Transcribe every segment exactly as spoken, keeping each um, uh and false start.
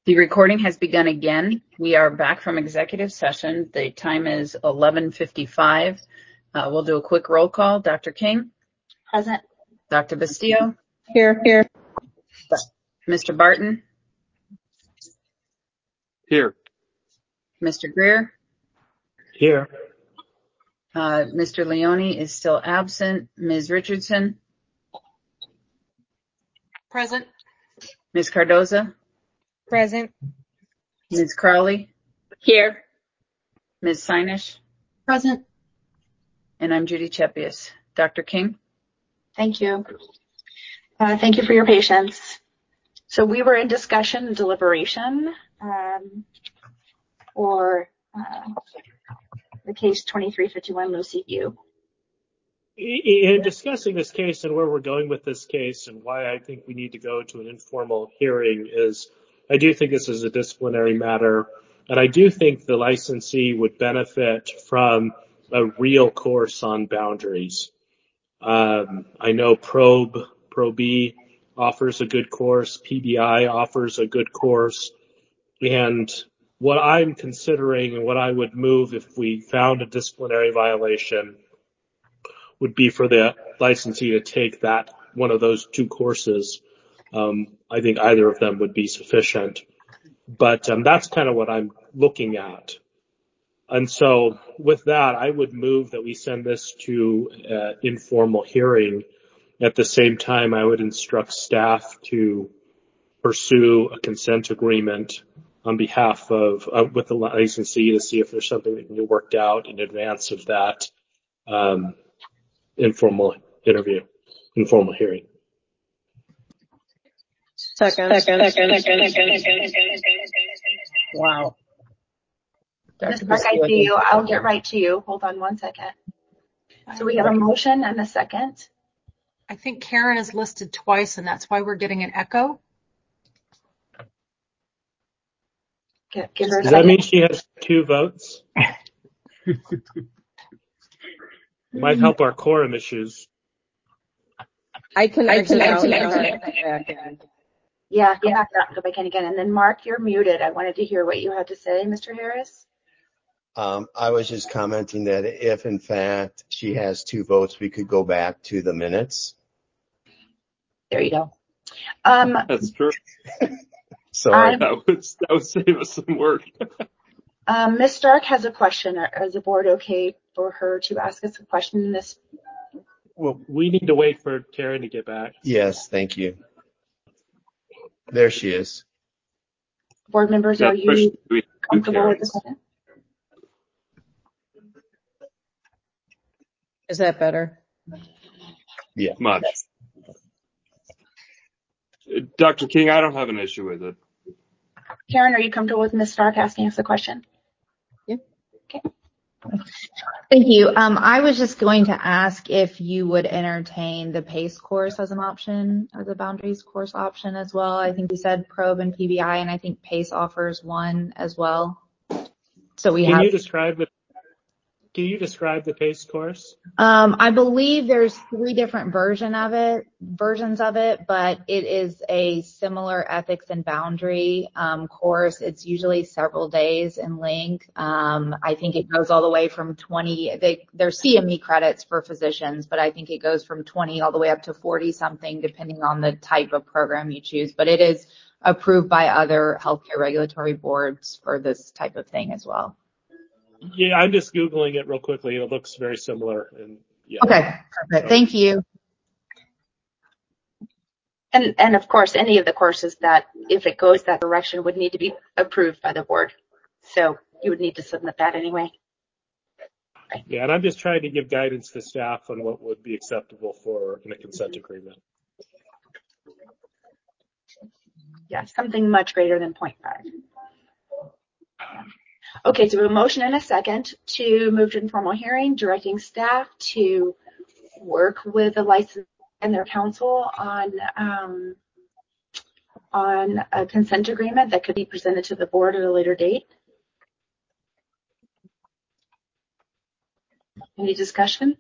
The recording has begun again. We are back from executive session. The time is eleven fifty-five. Uh, we'll do a quick roll call. Doctor King? Present. Doctor Bastillo? Here. Here. Mister Barton? Here. Mister Greer? Here. Uh, Mister Leone is still absent. Miz Richardson? Present. Miz Cardoza? Present. Miz Crowley? Here. Miz Sinish? Present. And I'm Judy Chepius. Doctor King? Thank you. Uh, thank you for your patience. So we were in discussion and deliberation um, for uh, the case twenty-three fifty-one Lucy View. In discussing this case and where we're going with this case and why I think we need to go to an informal hearing is I do think this is a disciplinary matter, and I do think the licensee would benefit from a real course on boundaries. Um, I know Probe, Probe offers a good course, P B I offers a good course, and what I'm considering and what I would move if we found a disciplinary violation would be for the licensee to take that one of those two courses. Um, I think either of them would be sufficient, but um, that's kind of what I'm looking at. And so with that, I would move that we send this to uh, informal hearing. At the same time, I would instruct staff to pursue a consent agreement on behalf of uh, with the licensee to see if there's something that can be worked out in advance of that um, informal interview, informal hearing. Second. Second. Second. Second. Second. Wow. Miz Buck, I see you. I'll get right to you. Hold on one second. So we have a motion and a second. I think Karen is listed twice, and that's why we're getting an echo. Give, give her a Does second. that mean she has two votes? Might help our quorum issues. I can exit I out. can and exit. come back in. Yeah, go back out and go back in again. And then Mark, you're muted. I wanted to hear what you had to say, Mister Harris. Um, I was just commenting that if, in fact, she has two votes, we could go back to the minutes. There you go. Um, That's true. Sorry. That would, that would save us some work. um, Miz Stark has a question. Is the board okay for her to ask us a question in this? Well, we need to wait for Karen to get back. Yes, thank you. There she is. Board members, Yeah, are you we, comfortable with the question? Is that better? Yeah. Much. Doctor King, I don't have an issue with it. Karen, are you comfortable with Miz Stark asking us a question? Yeah. Okay. Thank you. Um, I was just going to ask if you would entertain the PACE course as an option, as a boundaries course option as well. I think you said Probe and P B I, and I think PACE offers one as well. So we Can have. you describe the Can you describe the PACE course? Um, I believe there's three different version of it, versions of it, but it is a similar ethics and boundary um, course. It's usually several days in length. Um, I think it goes all the way from twenty. They, there's C M E credits for physicians, but I think it goes from twenty all the way up to forty something, depending on the type of program you choose. But it is approved by other healthcare regulatory boards for this type of thing as well. Yeah, I'm just Googling it real quickly. It looks very similar. And yeah. Okay, perfect. Thank you. And, and of course, any of the courses that, if it goes that direction, would need to be approved by the board. So you would need to submit that anyway. Right. Yeah, and I'm just trying to give guidance to staff on what would be acceptable for in a consent agreement. Yeah, something much greater than zero point five. Yeah. Okay, so we have a motion and a second to move to informal hearing, directing staff to work with the license and their counsel on um, on a consent agreement that could be presented to the board at a later date. Any discussion?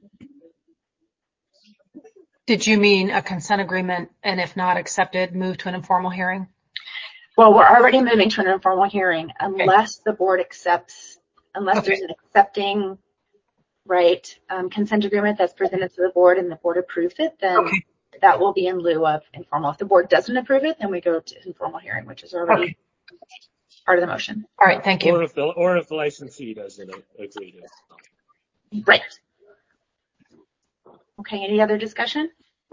Did you mean a consent agreement, and if not accepted, move to an informal hearing? Well, we're already moving to an informal hearing unless the board accepts, unless Okay. there's an accepting, right, um, consent agreement that's presented to the board and the board approves it, then Okay. that will be in lieu of informal. If the board doesn't approve it, then we go to informal hearing, which is already Okay. part of the motion. All right. Thank you. Or if the or if the licensee doesn't agree to it. Right. Okay, any other discussion?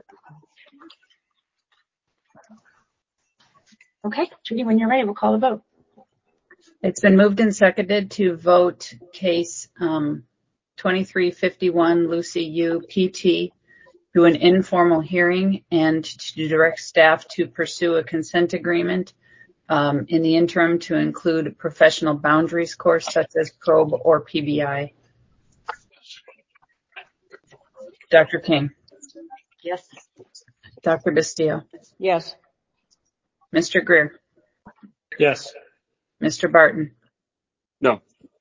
Okay, Judy, when you're ready, we'll call the vote. It's been moved and seconded to vote case um, twenty-three fifty-one Lucy Yu P T to an informal hearing and to direct staff to pursue a consent agreement um, in the interim to include a professional boundaries course such as probe or P B I. Doctor King, Yes. Doctor Bastillo, Yes. Mister Greer, Yes. Mister Barton, No.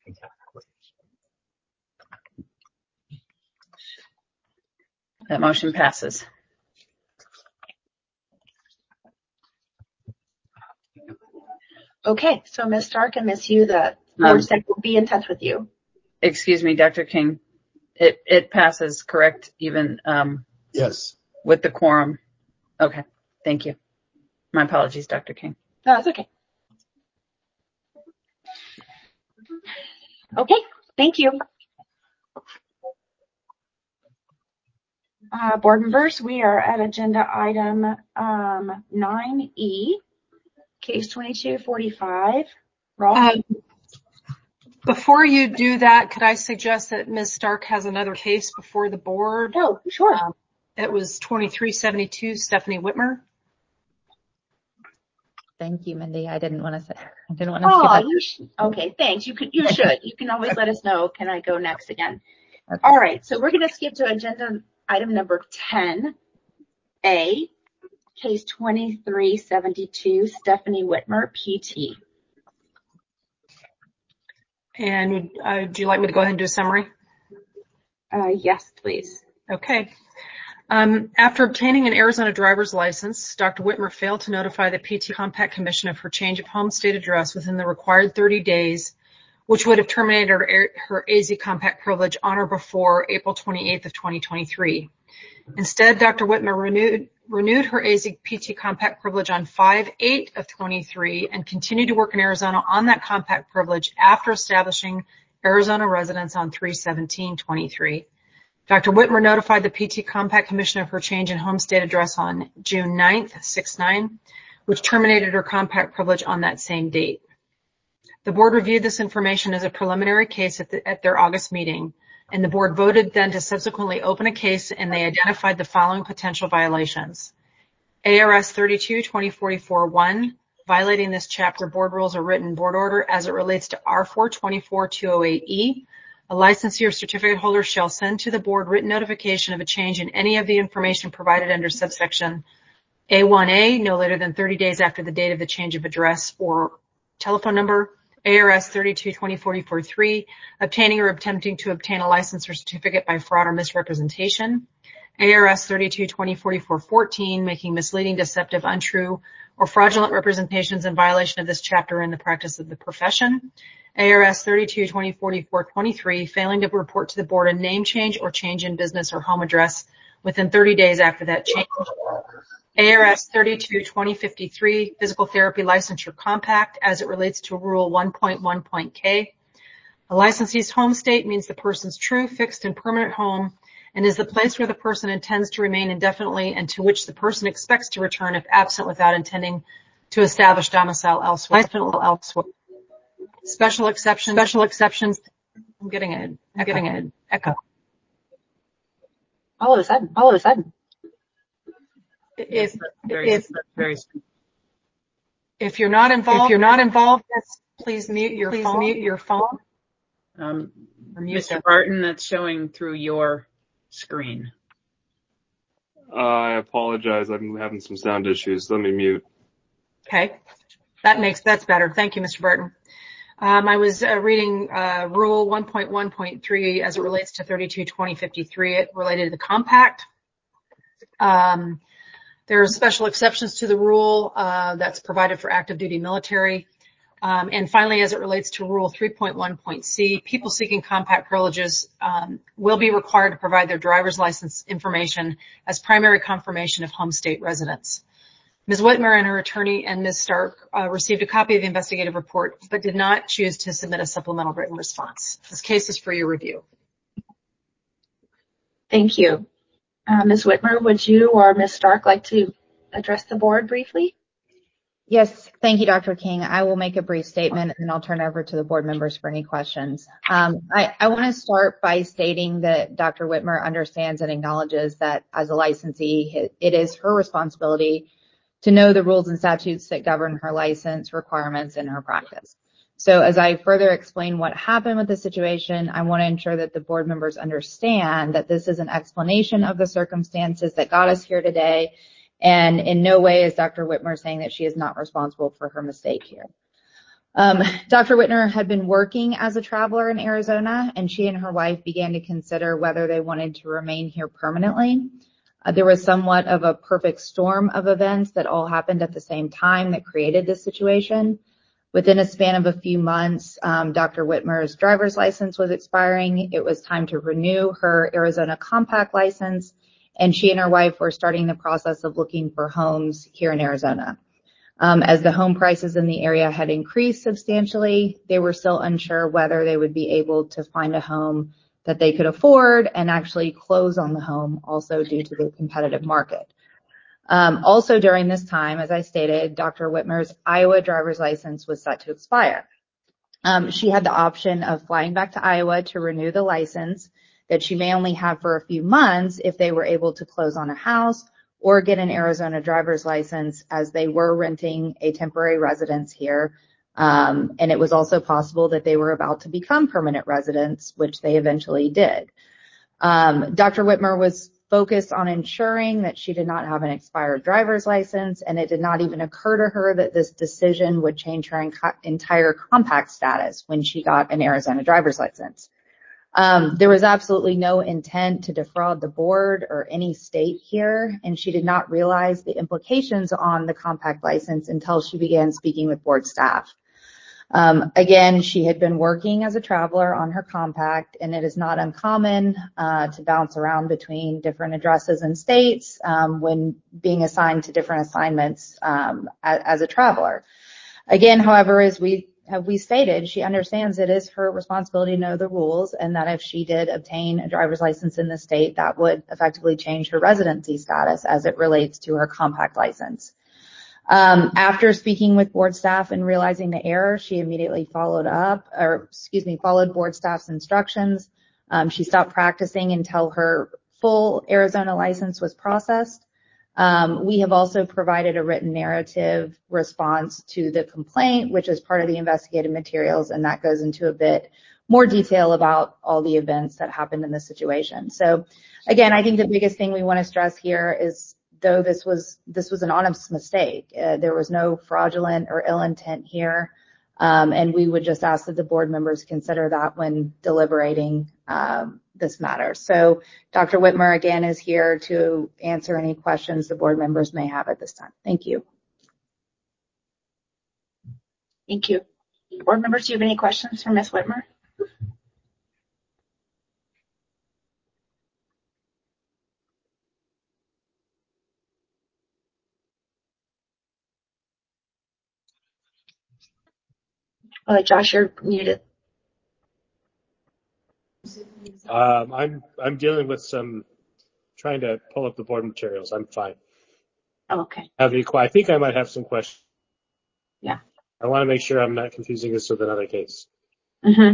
that motion passes. Okay, so Miz Stark and Miz Hugh, the board Um, said we'll be in touch with you. excuse me, Doctor King, it, it passes, correct, even um, Yes. with the quorum? Okay, thank you. My apologies, Doctor King. No, that's okay. Okay, thank you. Uh, board members, we are at agenda item um, nine E, case twenty-two forty-five. Rolf? Um, before you do that, could I suggest that Miz Stark has another case before the board? Oh, sure. Um, it was twenty-three seventy-two, Stephanie Whitmer. Thank you, Mindy. I didn't want to say, I didn't want to Oh, skip it. you sh- okay, thanks. You could, you should. You can always let us know. Can I go next again? Okay. All right, so we're going to skip to agenda item number ten A, case twenty-three seventy-two, Stephanie Whitmer, P T. And would, uh, would you like me to go ahead and do a summary? Uh, yes, please. Okay. Um, after obtaining an Arizona driver's license, Doctor Whitmer failed to notify the P T Compact Commission of her change of home state address within the required thirty days, which would have terminated her, her A Z Compact privilege on or before April twenty-eighth of twenty twenty-three. Instead, Doctor Whitmer renewed, renewed her A Z P T Compact privilege on five eight of twenty-three and continued to work in Arizona on that compact privilege after establishing Arizona residence on three seventeen twenty-three. Doctor Whitmer notified the P T Compact Commission of her change in home state address on June ninth, six nine, which terminated her compact privilege on that same date. The board reviewed this information as a preliminary case at, the, at their August meeting, and the board voted then to subsequently open a case, and they identified the following potential violations. A R S thirty-two twenty forty-four one, violating this chapter board rules or written board order as it relates to R four twenty-four two oh eight E. A licensee or certificate holder shall send to the board written notification of a change in any of the information provided under subsection A one A no later than thirty days after the date of the change of address or telephone number. A R S thirty-two twenty forty-four three, obtaining or attempting to obtain a license or certificate by fraud or misrepresentation. A R S thirty-two twenty forty-four fourteen, making misleading, deceptive, untrue, or fraudulent representations in violation of this chapter in the practice of the profession. A R S thirty-two twenty forty-four twenty-three, failing to report to the board a name change or change in business or home address within thirty days after that change. A R S thirty-two twenty fifty-three, physical therapy licensure compact as it relates to rule one point one point K. A licensee's home state means the person's true, fixed, and permanent home and is the place where the person intends to remain indefinitely and to which the person expects to return if absent without intending to establish domicile elsewhere. elsewhere. Special exceptions. Special exceptions. I'm getting a, I'm getting an echo. All of a sudden, all of a sudden. If, Very, if, very, if you're not involved, if you're not involved, please mute your please phone. mute your phone. um, Or mute Mister them. Barton, that's showing through your screen. Uh, I apologize. I'm having some sound issues. Let me mute. Okay. That makes, that's better. Thank you, Mister Burton. Um, I was uh, reading uh, Rule one point one point three as it relates to thirty-two twenty fifty-three. It related to the compact. Um, There are special exceptions to the rule uh, that's provided for active duty military. Um, and finally, as it relates to Rule three point one point C, people seeking compact privileges um, will be required to provide their driver's license information as primary confirmation of home state residence. Miz Whitmer and her attorney and Miz Stark uh, received a copy of the investigative report, but did not choose to submit a supplemental written response. This case is for your review. Thank you. Uh, Miz Whitmer, would you or Miz Stark like to address the board briefly? Yes, thank you, Doctor King. I will make a brief statement and I'll turn over to the board members for any questions. Um, I, I want to start by stating that Doctor Whitmer understands and acknowledges that as a licensee, it is her responsibility to know the rules and statutes that govern her license requirements in her practice. So as I further explain what happened with the situation, I want to ensure that the board members understand that this is an explanation of the circumstances that got us here today. And in no way is Doctor Whitmer saying that she is not responsible for her mistake here. Um, Doctor Whitmer had been working as a traveler in Arizona, and she and her wife began to consider whether they wanted to remain here permanently. Uh, there was somewhat of a perfect storm of events that all happened at the same time that created this situation. Within a span of a few months, um, Doctor Whitmer's driver's license was expiring. It was time to renew her Arizona compact license, and she and her wife were starting the process of looking for homes here in Arizona. Um, as the home prices in the area had increased substantially, they were still unsure whether they would be able to find a home that they could afford and actually close on the home, also due to the competitive market. Um, also during this time, as I stated, Doctor Whitmer's Iowa driver's license was set to expire. Um, she had the option of flying back to Iowa to renew the license that she may only have for a few months if they were able to close on a house or get an Arizona driver's license, as they were renting a temporary residence here. Um, and it was also possible that they were about to become permanent residents, which they eventually did. Um, Doctor Whitmer was focused on ensuring that she did not have an expired driver's license, and it did not even occur to her that this decision would change her enc- entire compact status when she got an Arizona driver's license. Um, there was absolutely no intent to defraud the board or any state here, and she did not realize the implications on the compact license until she began speaking with board staff. Um, again, she had been working as a traveler on her compact, and it is not uncommon uh, to bounce around between different addresses and states um, when being assigned to different assignments um, as, as a traveler. Again, however, as we have we stated, she understands it is her responsibility to know the rules, and that if she did obtain a driver's license in the state, that would effectively change her residency status as it relates to her compact license. Um, after speaking with board staff and realizing the error, she immediately followed up, or excuse me, followed board staff's instructions. Um, she stopped practicing until her full Arizona license was processed. Um, we have also provided a written narrative response to the complaint, which is part of the investigative materials, and that goes into a bit more detail about all the events that happened in this situation. So again, I think the biggest thing we want to stress here is, though this was this was an honest mistake, uh, there was no fraudulent or ill intent here, um, and we would just ask that the board members consider that when deliberating um, this matter. So Doctor Whitmer, again, is here to answer any questions the board members may have at this time. Thank you. Thank you. Board members, do you have any questions for Miz Whitmer? Oh, Josh, you're muted. Um, I'm I'm dealing with some trying to pull up the board materials. I'm fine. Oh, okay. Have any? I think I might have some questions. Yeah. I want to make sure I'm not confusing this with another case. Mm-hmm.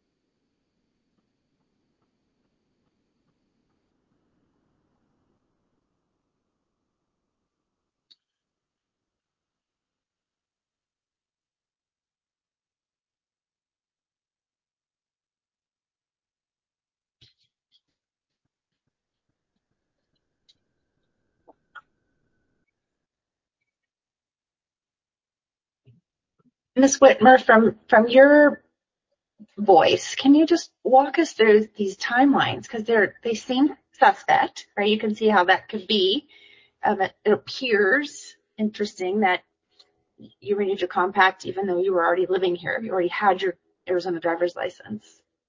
Miz Whitmer, from from your voice, can you just walk us through these timelines? Because they're they seem suspect, right? You can see how that could be. um, it, it appears interesting that you renewed your compact even though you were already living here. You already had your Arizona driver's license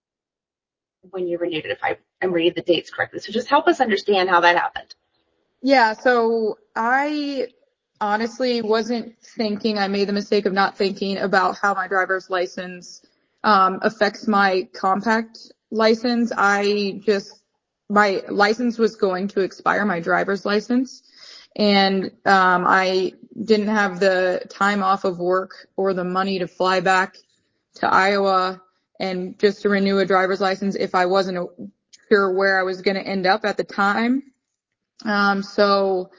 when you renewed it, if I am reading the dates correctly. So just help us understand how that happened. Yeah, so I honestly wasn't thinking, I made the mistake of not thinking about how my driver's license um, affects my compact license. I just, my license was going to expire, my driver's license, and um, I didn't have the time off of work or the money to fly back to Iowa and just to renew a driver's license if I wasn't sure where I was going to end up at the time. Um, so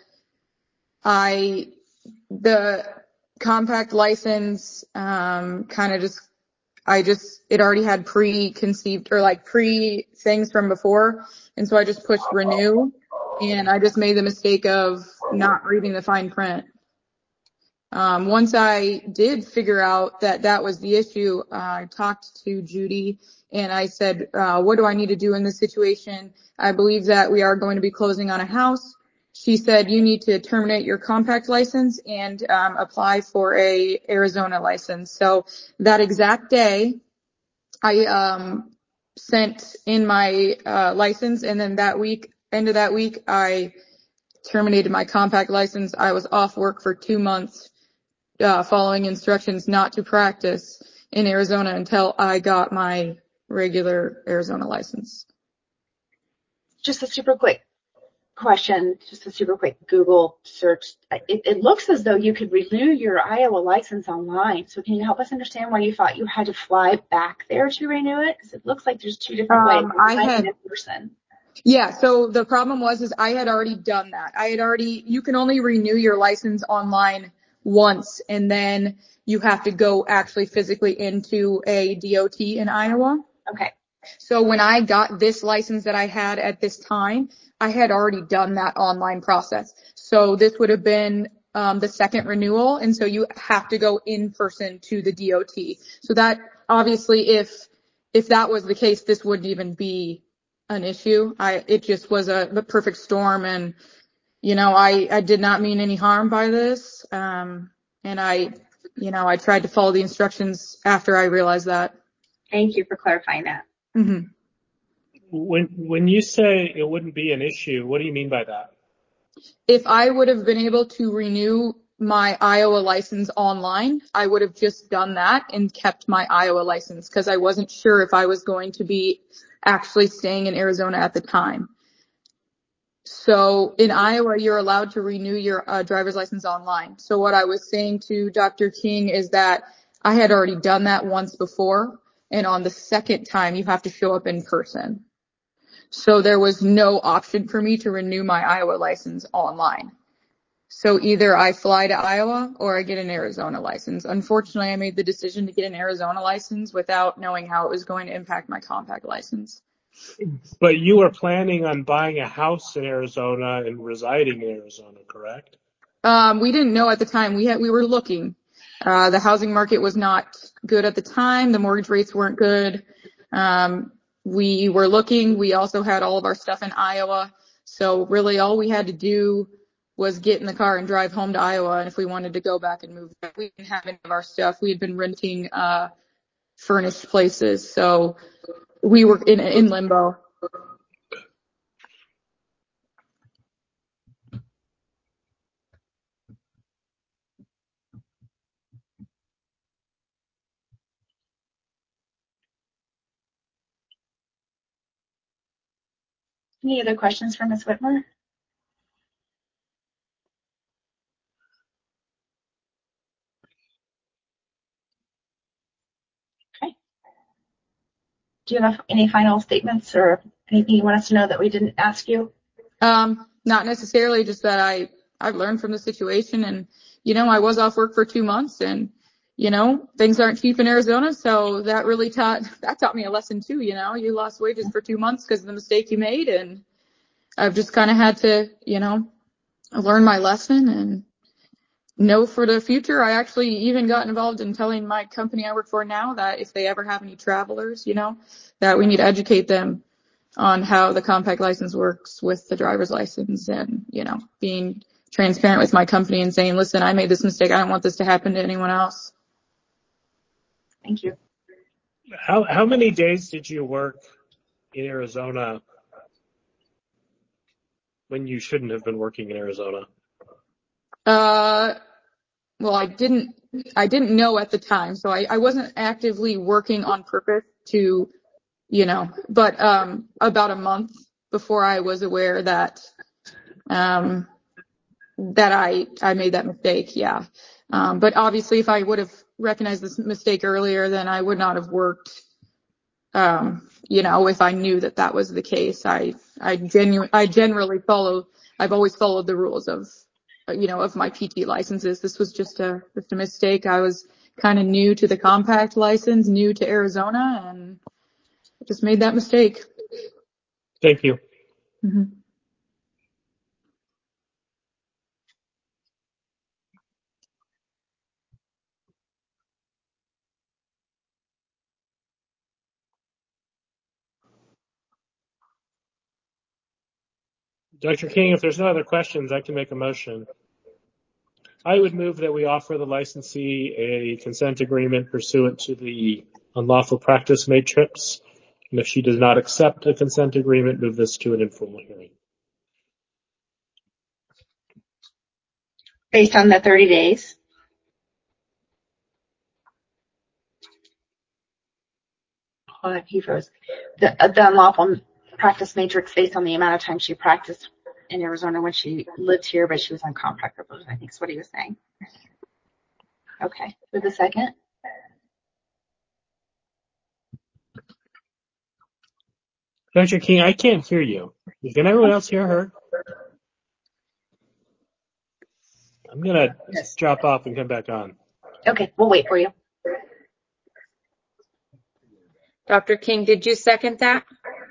I, the compact license, um, kind of just, I just, it already had preconceived or like pre things from before. And so I just pushed renew, and I just made the mistake of not reading the fine print. Um, once I did figure out that that was the issue, uh, I talked to Judy and I said, uh, what do I need to do in this situation? I believe that we are going to be closing on a house. She said, you need to terminate your compact license and um, apply for a Arizona license. So that exact day, I um, sent in my uh, license, and then that week, end of that week, I terminated my compact license. I was off work for two months. Uh, following instructions not to practice in Arizona until I got my regular Arizona license. Just a super quick question, just a super quick Google search. It, it looks as though you could renew your Iowa license online. So can you help us understand why you thought you had to fly back there to renew it? Because it looks like there's two different Um, ways. I had, in person. Yeah, so the problem was is I had already done that. I had already, you can only renew your license online once, and then you have to go actually physically into a D O T in Iowa. Okay. So when I got this license that I had at this time, I had already done that online process. So this would have been um, the second renewal, and so you have to go in person to the D O T. So that obviously, if if that was the case, this wouldn't even be an issue. I it just was a the perfect storm, and you know I I did not mean any harm by this, um, and I you know I tried to follow the instructions after I realized that. Thank you for clarifying that. Mm-hmm. When when you say it wouldn't be an issue, what do you mean by that? If I would have been able to renew my Iowa license online, I would have just done that and kept my Iowa license because I wasn't sure if I was going to be actually staying in Arizona at the time. So in Iowa, you're allowed to renew your uh, driver's license online. So what I was saying to Doctor King is that I had already done that once before, and on the second time, you have to show up in person. So there was no option for me to renew my Iowa license online. So either I fly to Iowa or I get an Arizona license. Unfortunately, I made the decision to get an Arizona license without knowing how it was going to impact my compact license. But you were planning on buying a house in Arizona and residing in Arizona, correct? Um, we didn't know at the time. We had, we were looking. Uh, the housing market was not good at the time. The mortgage rates weren't good. Um, we were looking. We also had all of our stuff in Iowa. So really all we had to do was get in the car and drive home to Iowa. And if we wanted to go back and move back, we didn't have any of our stuff. We had been renting, uh, furnished places. So we were in, in limbo. Any other questions for Miz Whitmer? Okay. Do you have any final statements or anything you want us to know that we didn't ask you? Um, not necessarily, just that I, I've learned from the situation, and, you know, I was off work for two months and, you know, things aren't cheap in Arizona. So that really taught, that taught me a lesson too. You know, you lost wages for two months because of the mistake you made. And I've just kind of had to, you know, learn my lesson and know for the future. I actually even got involved in telling my company I work for now that if they ever have any travelers, you know, that we need to educate them on how the compact license works with the driver's license and, you know, being transparent with my company and saying, listen, I made this mistake. I don't want this to happen to anyone else. Thank you. How how many days did you work in Arizona when you shouldn't have been working in Arizona? Uh, well, I didn't, I didn't know at the time, so I, I wasn't actively working on purpose to, you know, but, um, about a month before I was aware that, um, that I, I made that mistake. Yeah. Um, but obviously if I would have recognized this mistake earlier, then I would not have worked. Um, you know, if I knew that that was the case, I, I genu- I generally follow, I've always followed the rules of, you know, of my P T licenses. This was just a, just a mistake. I was kind of new to the compact license, new to Arizona, and just made that mistake. Thank you. Mm-hmm. Doctor King, if there's no other questions, I can make a motion. I would move that we offer the licensee a consent agreement pursuant to the unlawful practice matrix. And if she does not accept a consent agreement, move this to an informal hearing. Based on the thirty days. Hold on, he froze. The, the unlawful practice matrix based on the amount of time she practiced in Arizona when she lived here, but she was on compact privilege, I think is what he was saying. Okay. With a second? Doctor King, I can't hear you. Can everyone else hear her? I'm going to Yes. drop off and come back on. Okay, we'll wait for you. Doctor King, did you second that?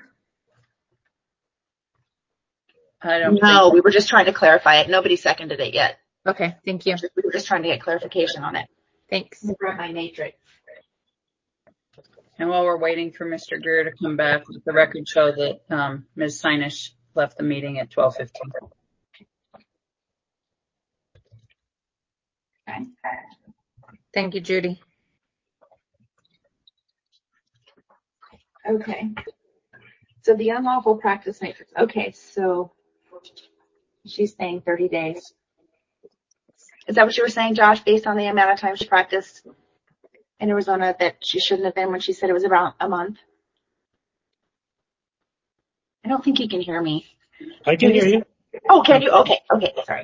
I don't No, think. we were just trying to clarify it. Nobody seconded it yet. Okay, thank you. We were just trying to get clarification on it. Thanks. Grab my matrix. And while we're waiting for Mister Greer to come back, let the record show that um, Miz Sinish left the meeting at twelve fifteen. Okay. Thank you, Judy. Okay. So the unlawful practice matrix. Okay, so she's saying thirty days. Is that what you were saying, Josh, based on the amount of time she practiced in Arizona that she shouldn't have been when she said it was about a month? I don't think he can hear me. I can hear you. Oh, can you? Okay, okay, sorry.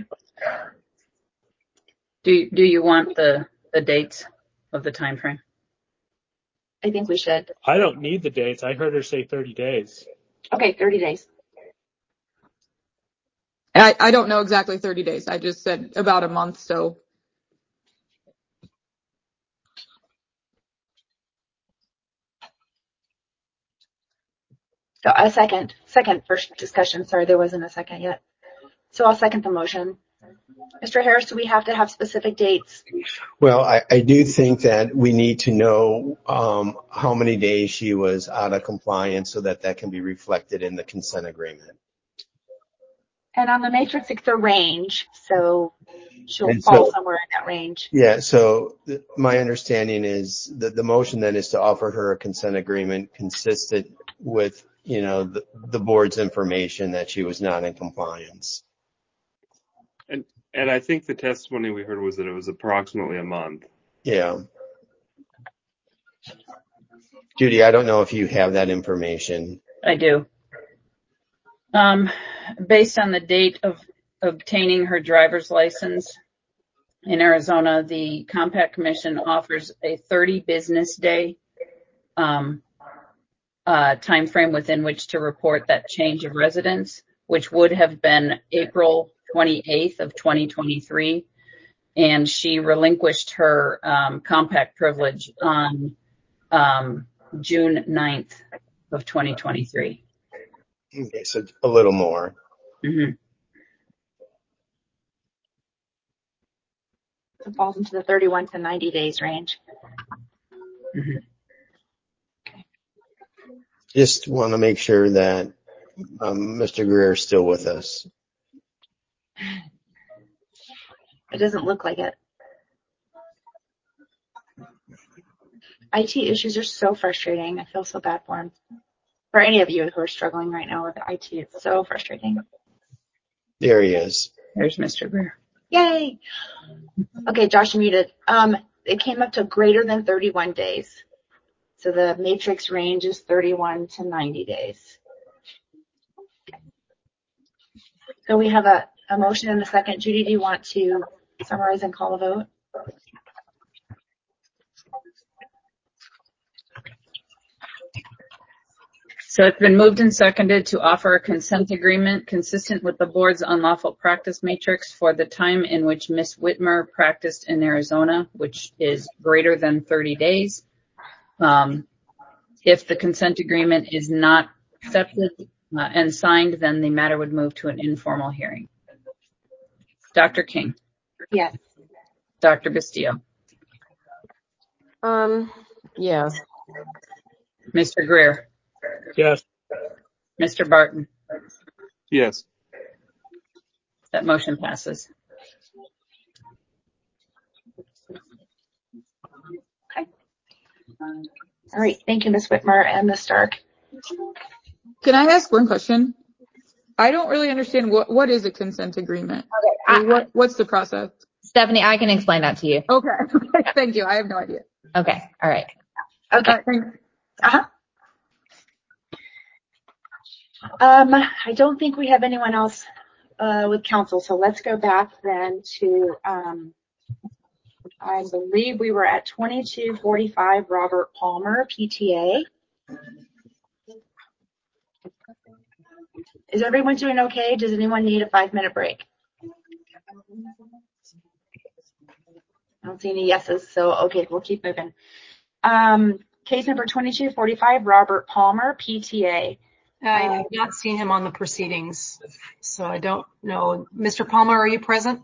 Do do you want the the dates of the time frame? I think we should. I don't need the dates. I heard her say thirty days. Okay, thirty days. I, I don't know exactly thirty days. I just said about a month, so. So a second, second first discussion. Sorry, there wasn't a second yet. So I'll second the motion. Mister Harris, do we have to have specific dates? Well, I, I do think that we need to know um, how many days she was out of compliance so that that can be reflected in the consent agreement. And on the matrix, it's a range, so she'll And fall so, somewhere in that range. Yeah, so th- my understanding is that the motion then is to offer her a consent agreement consistent with, you know, the, the board's information that she was not in compliance. And and I think the testimony we heard was that it was approximately a month. Yeah. Judy, I don't know if you have that information. I do. Um, based on the date of obtaining her driver's license in Arizona, the Compact Commission offers a thirty business day um, uh, time frame within which to report that change of residence, which would have been April twenty-eighth of twenty twenty-three. And she relinquished her um, compact privilege on um, June ninth of twenty twenty-three. Okay, so a little more. Mm-hmm. It falls into the thirty-one to ninety days range. Mm-hmm. Just want to make sure that um, Mister Greer is still with us. It doesn't look like it. I T issues are so frustrating. I feel so bad for him. For any of you who are struggling right now with I T, it's so frustrating. There he is. There's Mister Greer. Yay! Okay, Josh, you muted. Um, it came up to greater than thirty-one days. So the matrix range is thirty-one to ninety days. Okay. So we have a, a motion and a second. Judy, do you want to summarize and call a vote? So it's been moved and seconded to offer a consent agreement consistent with the board's unlawful practice matrix for the time in which Miz Whitmer practiced in Arizona, which is greater than thirty days. Um, if the consent agreement is not accepted uh, and signed, then the matter would move to an informal hearing. Doctor King. Yes. Doctor Bastillo. Um, yeah. Mister Greer. Yes. Mister Barton. Yes. That motion passes. Okay. All right. Thank you, Miz Whitmer and Miz Stark. Can I ask one question? I don't really understand what what is a consent agreement. Okay. Or what what's the process? Stephanie, I can explain that to you. Okay. Okay. Thank you. I have no idea. Okay. All right. Okay. All right, thanks. Uh-huh. Um, I don't think we have anyone else uh, with counsel, so let's go back then to, um, I believe we were at twenty-two forty-five Robert Palmer, P T A. Is everyone doing okay? Does anyone need a five-minute break? I don't see any yeses, so okay, we'll keep moving. Um, case number twenty-two forty-five Robert Palmer, P T A. I have not seen him on the proceedings, so I don't know. Mister Palmer, are you present?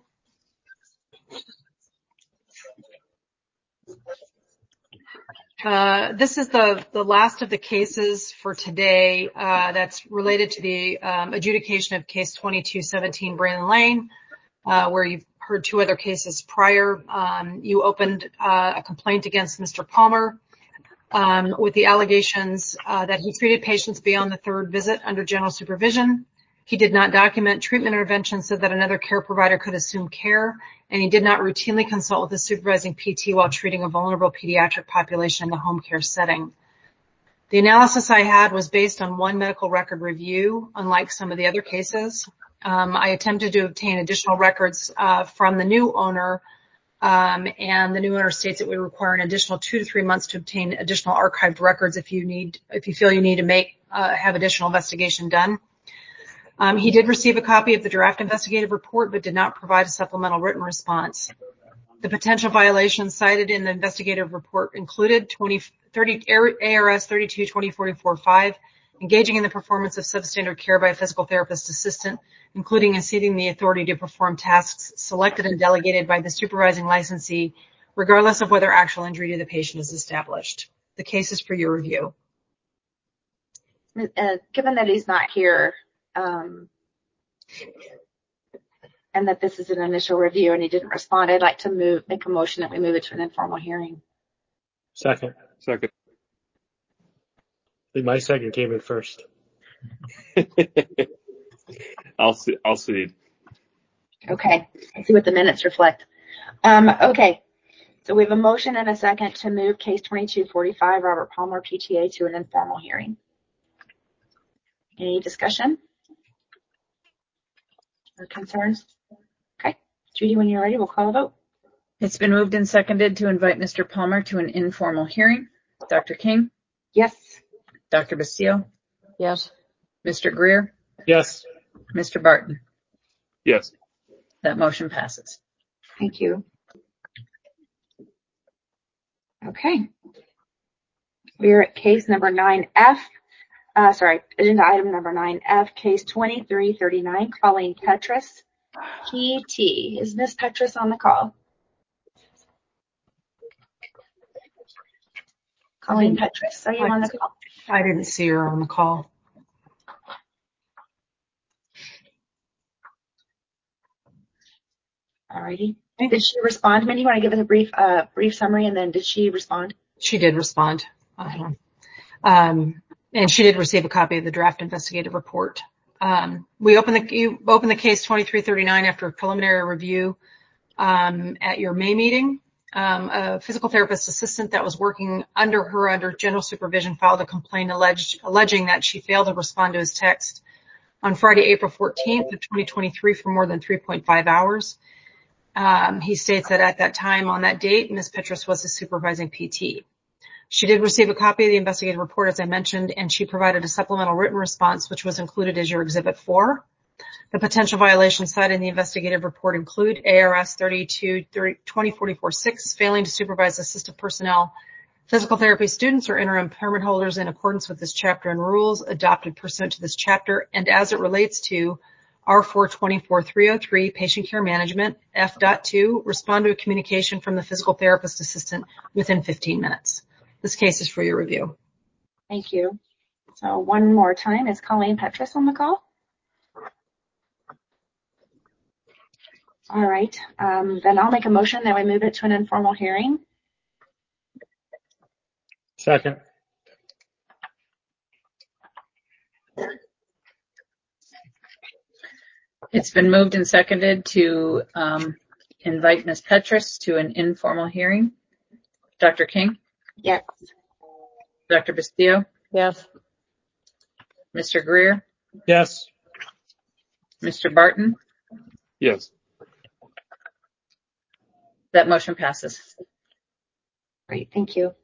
Uh, this is the, the last of the cases for today uh, that's related to the um, adjudication of case twenty-two seventeen Brandon Lane, uh, where you've heard two other cases prior. Um, you opened uh, a complaint against Mister Palmer um, with the allegations uh, that he treated patients beyond the third visit under general supervision. He did not document treatment interventions so that another care provider could assume care, and he did not routinely consult with a supervising P T while treating a vulnerable pediatric population in the home care setting. The analysis I had was based on one medical record review, unlike some of the other cases. Um, I attempted to obtain additional records uh, from the new owner, um, and the new owner states it would require an additional two to three months to obtain additional archived records if you need, if you feel you need to make uh, have additional investigation done. Um, he did receive a copy of the draft investigative report, but did not provide a supplemental written response. The potential violations cited in the investigative report included twenty, thirty, A R S thirty-two twenty forty-four five, engaging in the performance of substandard care by a physical therapist assistant, including ceding the authority to perform tasks selected and delegated by the supervising licensee, regardless of whether actual injury to the patient is established. The case is for your review. Uh, given that he's not here, um, and that this is an initial review and he didn't respond, I'd like to move, make a motion that we move it to an informal hearing. Second. Second. I think my second came in first. I'll see. I'll see. Okay, let's see what the minutes reflect. Um, okay, so we have a motion and a second to move case twenty-two forty-five Robert Palmer, P T A, to an informal hearing. Any discussion or concerns? Okay, Judy, when you're ready, we'll call a vote. It's been moved and seconded to invite Mister Palmer to an informal hearing. Doctor King. Yes. Doctor Bastillo. Yes. Mister Greer. Yes. Mister Barton. Yes. That motion passes. Thank you. Okay. We're at case number nine F. Uh, sorry, agenda item number nine F, case twenty-three thirty-nine, Colleen Petrus, P T. Is Miz Petrus on the call? Colleen Petrus, are you on the call? I didn't see her on the call. All right. righty. Did she respond? Mindy, you want to give us a brief, uh, brief summary, and then did she respond? She did respond. Uh-huh. Um, and she did receive a copy of the draft investigative report. Um, we opened the, you opened the case twenty-three thirty-nine after a preliminary review, um, at your May meeting. Um, a physical therapist assistant that was working under her under general supervision filed a complaint alleged, alleging that she failed to respond to his text on Friday, April fourteenth of twenty twenty-three for more than three point five hours. Um, he states that at that time on that date, Miz Petrus was his supervising P T. She did receive a copy of the investigative report, as I mentioned, and she provided a supplemental written response, which was included as your Exhibit four. The potential violations cited in the investigative report include A R S thirty-two twenty forty-four six, failing to supervise assistive personnel, physical therapy students, or interim permit holders in accordance with this chapter and rules adopted pursuant to this chapter, and as it relates to R four twenty-four three oh three, patient care management, F two, respond to a communication from the physical therapist assistant within fifteen minutes. This case is for your review. Thank you. So one more time, is Colleen Petrus on the call? All right, um, then I'll make a motion that we move it to an informal hearing. Second. It's been moved and seconded to um, invite Miz Petrus to an informal hearing. Doctor King? Yes. Doctor Bastillo? Yes. Mister Greer? Yes. Mister Barton? Yes. That motion passes. Great, thank you.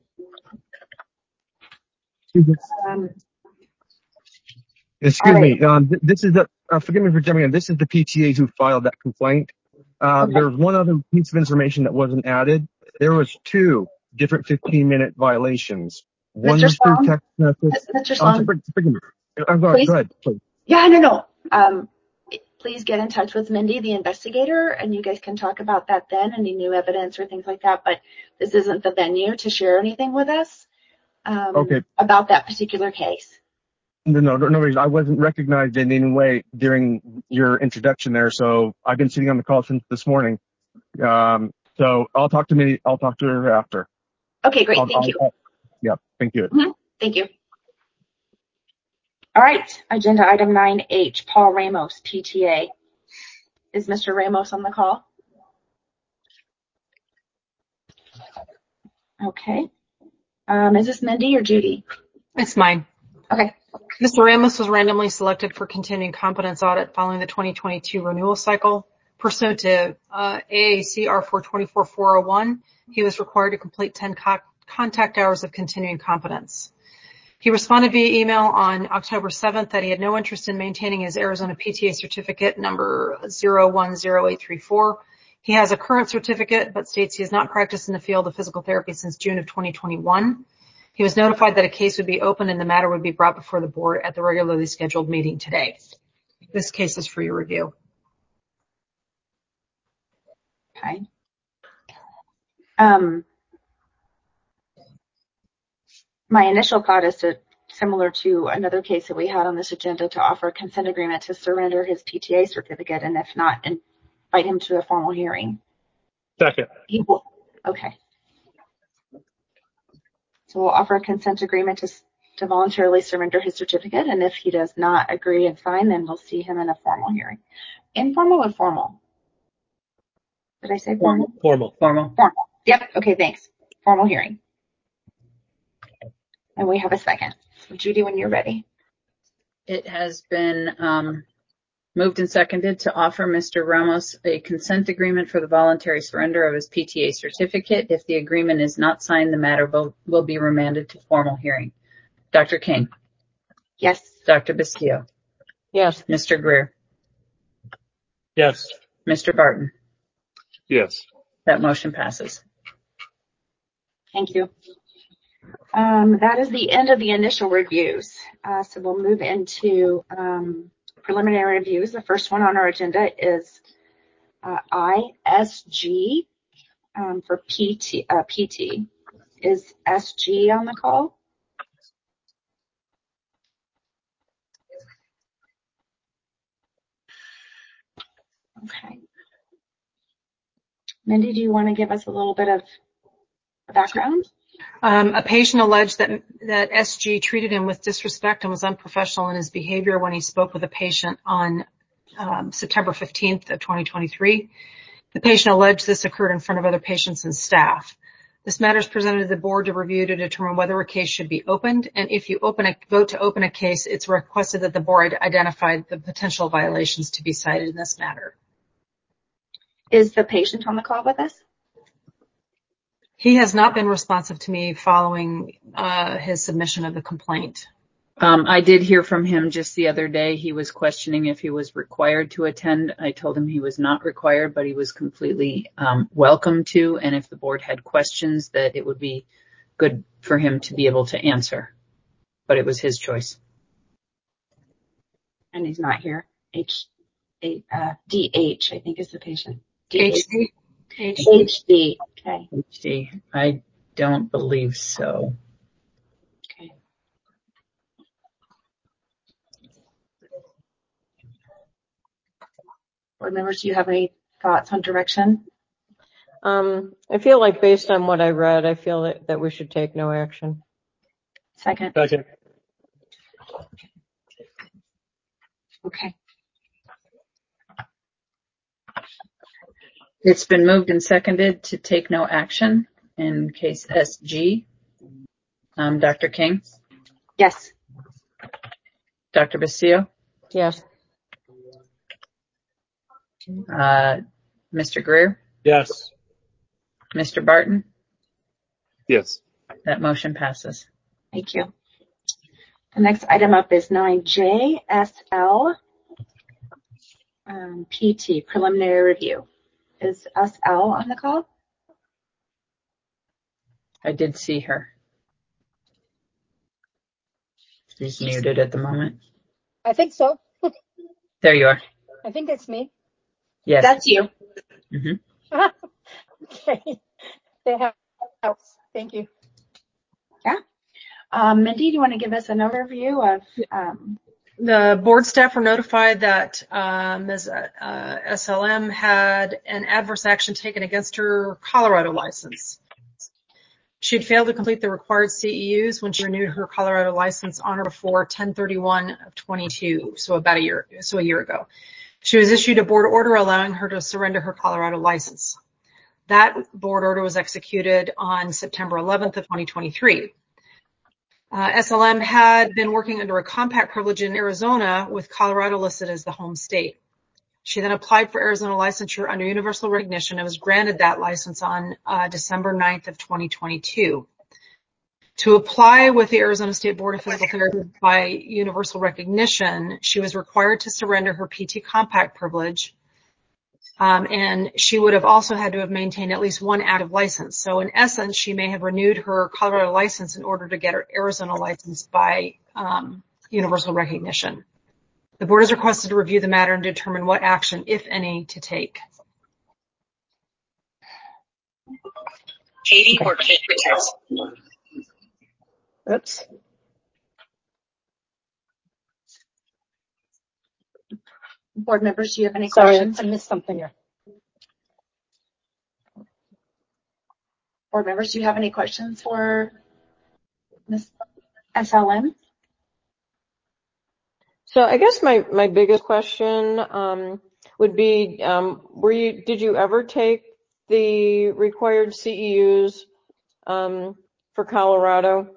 Um, Excuse all right. me. Um, th- this is the. Uh, forgive me for jumping in. This is the P T A who filed that complaint. Uh, Okay. There's one other piece of information that wasn't added. There was two different fifteen-minute violations. One Mister was through Sloan? text message. Mister I'm sorry, Sloan, forgive me. I'm going. please. Go ahead, please. Yeah, no, no. Um, please get in touch with Mindy, the investigator, and you guys can talk about that then, any new evidence or things like that. But this isn't the venue to share anything with us um, Okay. about that particular case. No, no, no worries. I wasn't recognized in any way during your introduction there, so I've been sitting on the call since this morning. Um, so I'll talk to me. I'll talk to her after. Okay, great. I'll, Thank I'll, you. I'll, yeah, thank you. Mm-hmm. Thank you. All right. Agenda item nine H, Paul Ramos, P T A. Is Mister Ramos on the call? Okay. Um, is this Mindy or Judy? It's mine. Okay. Mister Ramos was randomly selected for continuing competence audit following the twenty twenty-two renewal cycle. Pursuant to uh, A A C R four twenty-four four oh one, he was required to complete ten co- contact hours of continuing competence. He responded via email on October seventh that he had no interest in maintaining his Arizona P T A certificate number zero one zero eight three four. He has a current certificate, but states he has not practiced in the field of physical therapy since June of twenty twenty-one. He was notified that a case would be opened and the matter would be brought before the board at the regularly scheduled meeting today. This case is for your review. Okay. Um, my initial thought is to, similar to another case that we had on this agenda, to offer a consent agreement to surrender his P T A certificate, and if not, invite him to a formal hearing. Second. He will. Okay. So we'll offer a consent agreement to, to voluntarily surrender his certificate, and if he does not agree and sign, then we'll see him in a formal hearing. Informal or formal? Did I say formal? Formal. Formal. Formal. Yep. Okay, thanks. Formal hearing. And we have a second. So Judy, when you're ready. It has been um, moved and seconded to offer Mister Ramos a consent agreement for the voluntary surrender of his P T A certificate. If the agreement is not signed, the matter will, will be remanded to formal hearing. Doctor King? Yes. Doctor Bastillo? Yes. Mister Greer? Yes. Mister Barton? Yes. That motion passes. Thank you. Um, that is the end of the initial reviews. Uh, so we'll move into um, preliminary reviews. The first one on our agenda is uh, I S G um, for P T, uh, P T. Is S G on the call? Okay. Mindy, do you want to give us a little bit of background? Um, a patient alleged that, that S G treated him with disrespect and was unprofessional in his behavior when he spoke with a patient on um, September fifteenth of twenty twenty-three. The patient alleged this occurred in front of other patients and staff. This matter is presented to the board to review to determine whether a case should be opened, and if you open a, vote to open a case, it's requested that the board identify the potential violations to be cited in this matter. Is the patient on the call with us? He has not been responsive to me following uh, his submission of the complaint. Um, I did hear from him just the other day. He was questioning if he was required to attend. I told him he was not required, but he was completely um, welcome to. And if the board had questions, that it would be good for him to be able to answer. But it was his choice. And he's not here. H, a, uh, D H, I think is the patient. D H. H D. H D. Okay. H D. I don't believe so. Okay. Board members, do you have any thoughts on direction? Um, I feel like based on what I read, I feel that, that we should take no action. Second. Second. Okay. It's been moved and seconded to take no action in case S G. Um, Doctor King? Yes. Doctor Basile? Yes. Uh, Mister Greer? Yes. Mister Barton? Yes. That motion passes. Thank you. The next item up is nine J S L um, P T, preliminary review. Is S L on the call? I did see her. She's muted at the moment. I think so. There you are. I think it's me. Yes. That's you. Mm-hmm. Okay. That helps. Thank you. Yeah. Um, Mindy, do you want to give us an overview of um, The board staff were notified that uh, Miz Uh, S L M had an adverse action taken against her Colorado license. She had failed to complete the required C E Us when she renewed her Colorado license on or before ten thirty-one of twenty-two, so about a year, so a year ago. She was issued a board order allowing her to surrender her Colorado license. That board order was executed on September eleventh of twenty twenty-three. Uh, S L M had been working under a compact privilege in Arizona with Colorado listed as the home state. She then applied for Arizona licensure under universal recognition and was granted that license on uh, December ninth of twenty twenty-two. To apply with the Arizona State Board of Physical Therapy by universal recognition, she was required to surrender her P T compact privilege, um, and she would have also had to have maintained at least one active license. So in essence, she may have renewed her Colorado license in order to get her Arizona license by um, universal recognition. The board is requested to review the matter and determine what action, if any, to take. Katie or Kate? Oops. board members? Do you have any Sorry, questions? I missed something here. Board members, do you have any questions for Miz S L M? So I guess my, my biggest question um, would be, um, were you did you ever take the required C E Us um, for Colorado?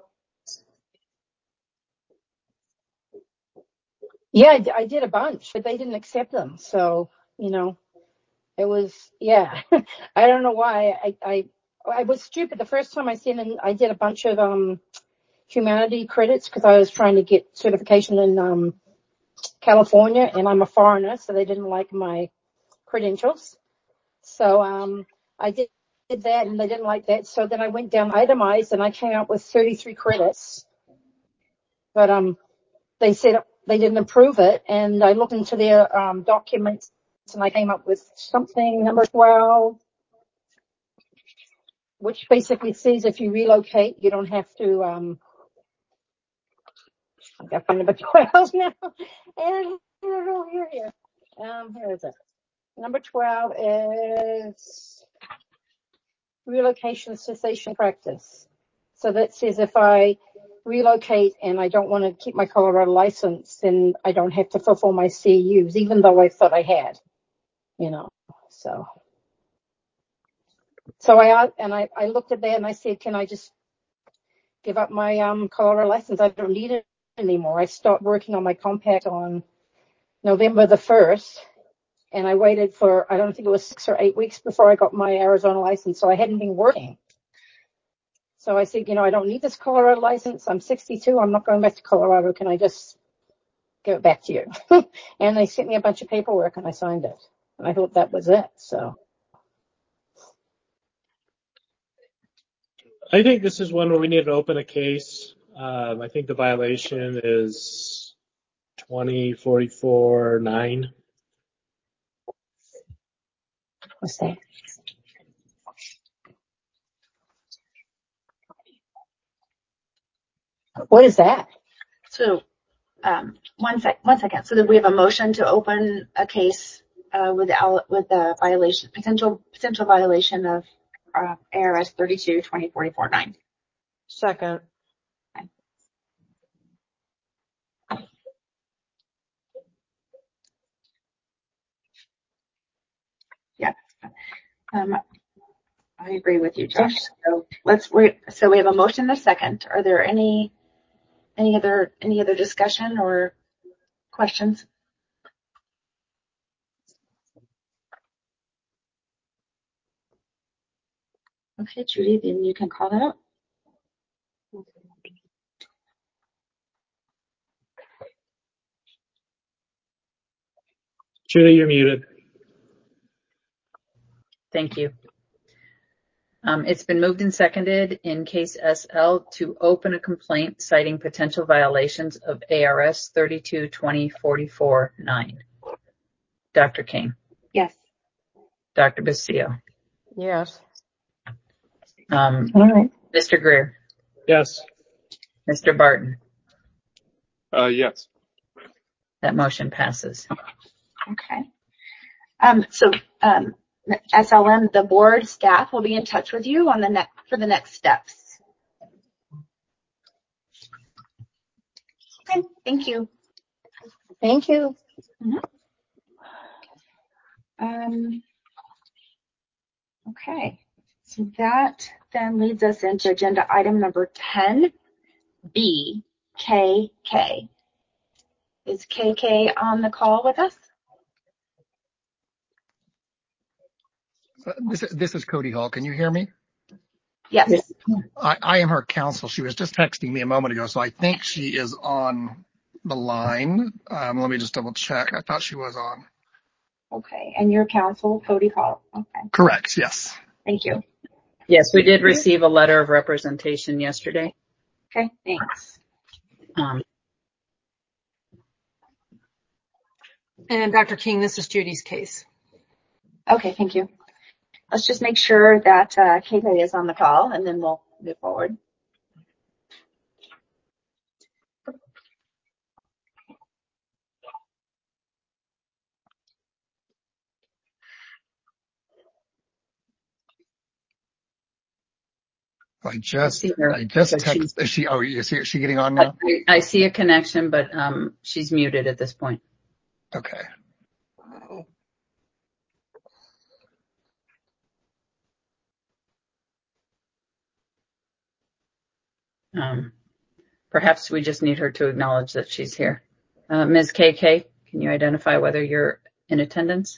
Yeah, I, I did a bunch, but they didn't accept them. So, you know, it was, yeah. I don't know why. I, I, I was stupid. The first time I sent in, I did a bunch of um, humanity credits because I was trying to get certification in um, California, and I'm a foreigner, so they didn't like my credentials. So um, I did, did that, and they didn't like that. So then I went down itemized, and I came out with thirty-three credits. But um, they said they didn't approve it, and I looked into their um, documents, and I came up with something number twelve, which basically says if you relocate, you don't have to. Um, I got to find number twelve now, and here, here, here. Um, here is it. Number twelve is relocation cessation practice. So that says if I relocate and I don't want to keep my Colorado license, then I don't have to fulfill my C E Us, even though I thought I had, you know, so. So I, and I, I looked at that and I said, can I just give up my um, Colorado license? I don't need it anymore. I stopped working on my compact on November the first, and I waited for, I don't think it was six or eight weeks before I got my Arizona license, so I hadn't been working. So I said, you know, I don't need this Colorado license. I'm sixty-two. I'm not going back to Colorado. Can I just give it back to you? And they sent me a bunch of paperwork and I signed it. And I thought that was it, so. I think this is one where we need to open a case. Um, I think the violation is twenty forty-four nine. What's that? What is that? So, um, one sec, one second. So that we have a motion to open a case uh, with the, with the violation, potential potential violation of uh, A R S thirty-two twenty forty-four nine. Second. Yeah. Um, I agree with you, Josh. So let's wait. So we have a motion and a second. Are there any any other any other discussion or questions? Okay, Judy, then you can call that up. Judy, you're muted. Thank you. Um, it's been moved and seconded in case S L to open a complaint citing potential violations of A R S thirty-two twenty forty-four nine. Doctor King. Yes. Doctor Basile. Yes. Um, All right. Mister Greer. Yes. Mister Barton. Uh, yes. That motion passes. Okay. Um, so um, S L M, the board staff will be in touch with you on the next for the next steps. Okay. Thank you. Thank you. Mm-hmm. Um, okay. So that then leads us into agenda item number ten B, K K. Is K K on the call with us? Uh, This, this is Cody Hall. Can you hear me? Yes. I, I am her counsel. She was just texting me a moment ago, so I think she is on the line. Um, let me just double check. I thought she was on. Okay. And your counsel, Cody Hall. Okay. Correct. Yes. Thank you. Yes, we did receive a letter of representation yesterday. Okay. Thanks. Um, And Doctor King, this is Judy's case. Okay. Thank you. Let's just make sure that uh, K K is on the call, and then we'll move forward. I I just, see her, I just but she's, text. Is she? Oh, you see, is she getting on I, now? I see a connection, but um, she's muted at this point. Okay. Um, perhaps we just need her to acknowledge that she's here. Uh, Miz K K, can you identify whether you're in attendance?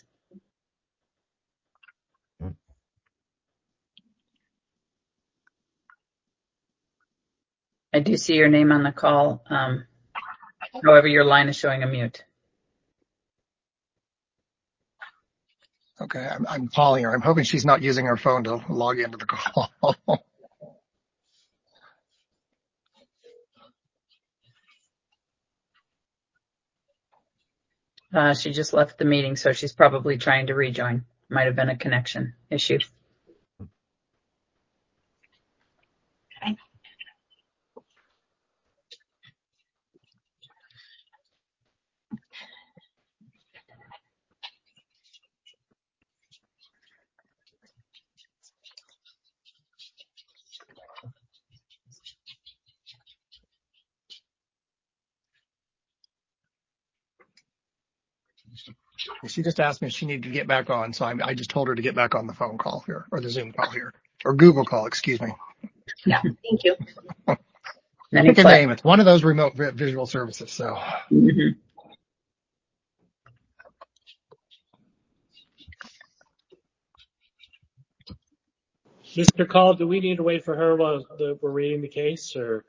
I do see your name on the call. Um, however, your line is showing a mute. Okay. I'm, I'm calling her. I'm hoping she's not using her phone to log into the call. Uh, she just left the meeting, so she's probably trying to rejoin. Might have been a connection issue. Okay. She just asked me if she needed to get back on, so I, I just told her to get back on the phone call here, or the Zoom call here, or Google call, excuse me. Yeah, thank you. Pick a name. It's one of those remote vi- visual services. So. Mm-hmm. Mister Call, do we need to wait for her while the, we're reading the case, or?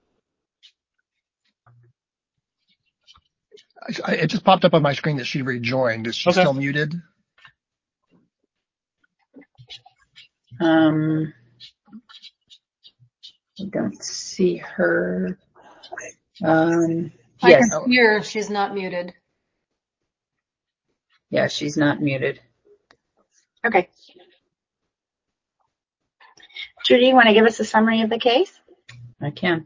I, it just popped up on my screen that she rejoined. Is she Okay. still muted? Um, I don't see her. Um, I yes. can hear if she's not muted. Yeah, she's not muted. Okay. Judy, you want to give us a summary of the case? I can.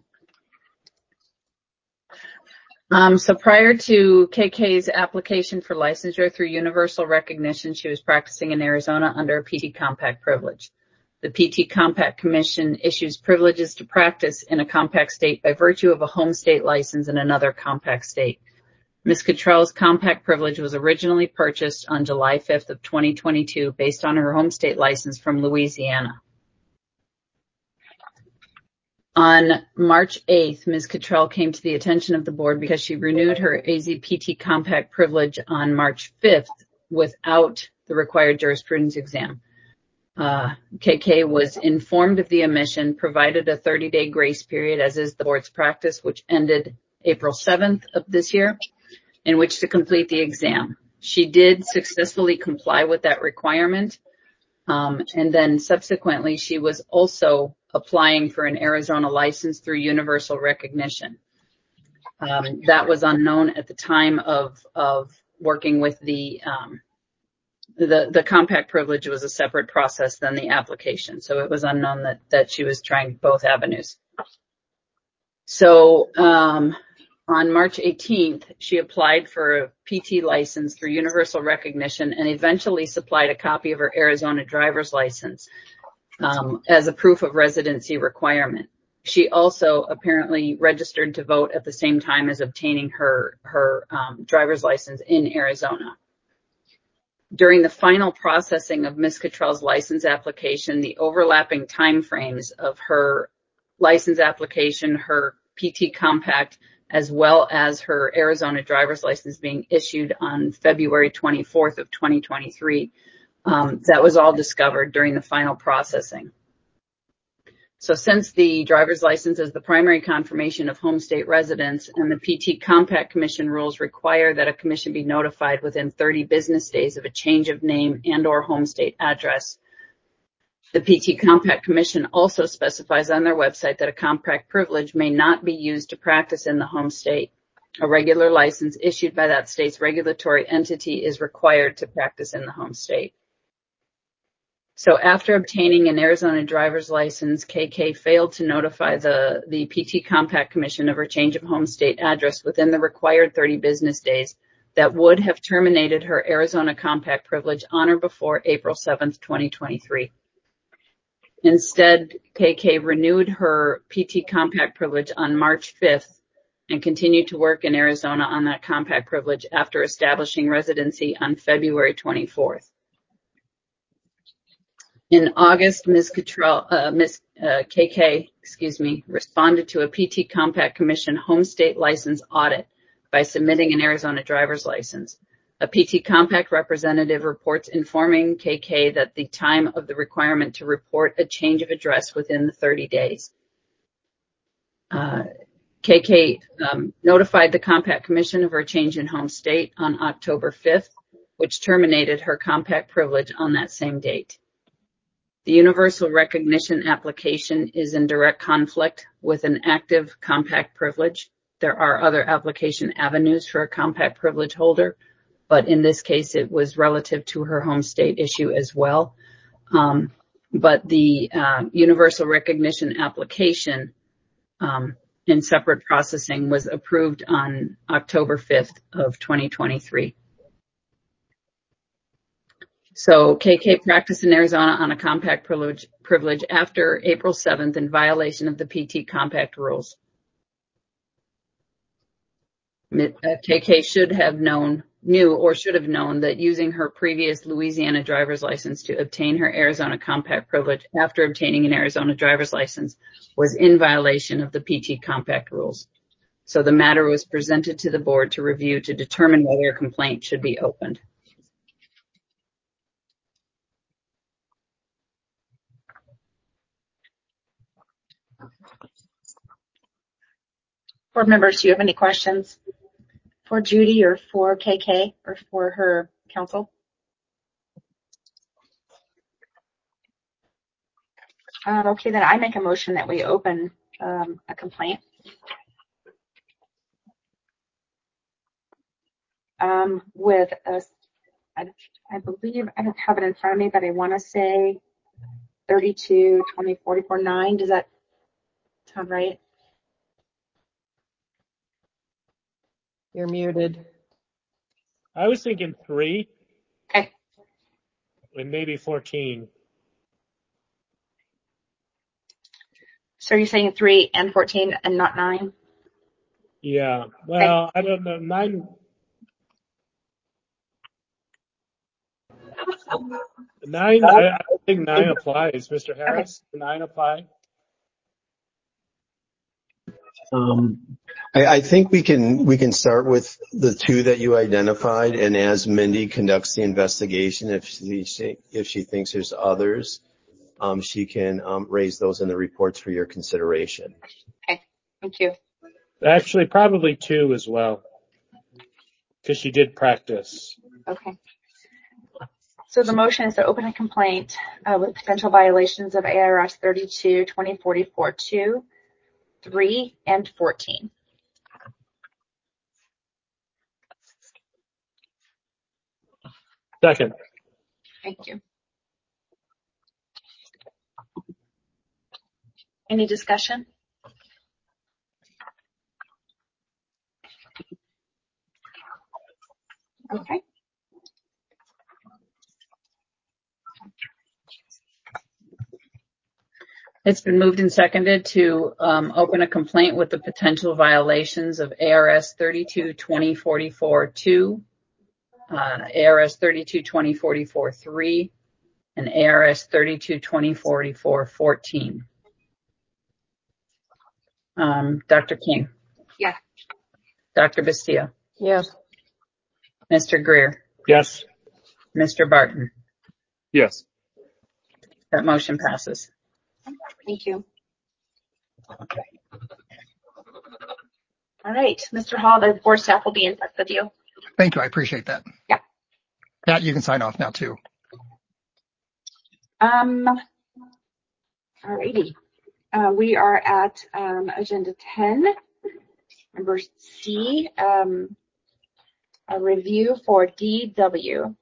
Um, so prior to K K's application for licensure through universal recognition, she was practicing in Arizona under a P T compact privilege. The P T Compact Commission issues privileges to practice in a compact state by virtue of a home state license in another compact state. Miz Cottrell's compact privilege was originally purchased on July fifth of twenty twenty-two based on her home state license from Louisiana. On March eighth, Miz Cottrell came to the attention of the board because she renewed her A Z P T compact privilege on March fifth without the required jurisprudence exam. Uh, K K was informed of the omission, provided a thirty-day grace period, as is the board's practice, which ended April seventh of this year, in which to complete the exam. She did successfully comply with that requirement. Um, and then subsequently, she was also applying for an Arizona license through universal recognition. Um, that was unknown at the time of, of working with the, um, the, the compact privilege was a separate process than the application. So it was unknown that, that she was trying both avenues. So, um, on March eighteenth, she applied for a P T license through universal recognition and eventually supplied a copy of her Arizona driver's license um, as a proof of residency requirement. She also apparently registered to vote at the same time as obtaining her, her um, driver's license in Arizona. During the final processing of Miz Cottrell's license application, the overlapping timeframes of her license application, her P T compact, as well as her Arizona driver's license being issued on February twenty-fourth of twenty twenty-three. Um, that was all discovered during the final processing. So since the driver's license is the primary confirmation of home state residence and the P T Compact Commission rules require that a commission be notified within thirty business days of a change of name and or home state address, the P T Compact Commission also specifies on their website that a compact privilege may not be used to practice in the home state. A regular license issued by that state's regulatory entity is required to practice in the home state. So after obtaining an Arizona driver's license, K K failed to notify the, the P T Compact Commission of her change of home state address within the required thirty business days that would have terminated her Arizona compact privilege on or before April seventh, twenty twenty-three. Instead, K K renewed her P T compact privilege on March fifth and continued to work in Arizona on that compact privilege after establishing residency on February twenty-fourth. In August, Miz Cottrell, uh, Miz Uh, K K, excuse me, responded to a P T Compact Commission home state license audit by submitting an Arizona driver's license. A P T Compact representative reports informing K K that the time of the requirement to report a change of address within the thirty days. Uh, K K um, notified the Compact Commission of her change in home state on October fifth, which terminated her compact privilege on that same date. The universal recognition application is in direct conflict with an active compact privilege. There are other application avenues for a compact privilege holder, but in this case, it was relative to her home state issue as well. Um, but the uh, universal recognition application um, in separate processing was approved on October fifth of twenty twenty-three. So K K practiced in Arizona on a compact privilege, privilege after April seventh in violation of the P T compact rules. K K should have known knew or should have known that using her previous Louisiana driver's license to obtain her Arizona compact privilege after obtaining an Arizona driver's license was in violation of the P T compact rules. So the matter was presented to the board to review to determine whether a complaint should be opened. Board members, do you have any questions for Judy or for K K or for her counsel? Um, okay, then I make a motion that we open um, a complaint. Um, with a, I, I believe, I don't have it in front of me, but I want to say thirty-two twenty forty-four nine. Does that sound right? You're muted. I was thinking three. Okay. And maybe fourteen. So you're saying three and fourteen and not nine? Yeah. Well, okay. I don't know. Nine. Nine. I, I don't think nine applies. Mister Harris, okay. Nine apply? Um, I, I think we can we can start with the two that you identified, and as Mindy conducts the investigation, if she if she thinks there's others, um, she can um, raise those in the reports for your consideration. Okay, thank you. Actually, probably two as well, because she did practice. Okay. So the motion is to open a complaint uh, with potential violations of A R S thirty-two twenty forty-four two, three, and fourteen. Second. Thank you. Any discussion? Okay. It's been moved and seconded to um, open a complaint with the potential violations of A R S thirty-two twenty forty-four two, uh, A R S thirty-two twenty forty-four three, and A R S thirty-two twenty forty-four fourteen. Um, Doctor King? Yes. Doctor Bastia? Yes. Mister Greer? Yes. Mister Barton? Yes. That motion passes. Thank you. All right, Mister Hall, the board staff will be in touch with you. Thank you. I appreciate that. Yeah. Pat, you can sign off now too. Um. All righty. Uh, we are at um, agenda ten. Number C, um, a review for D W.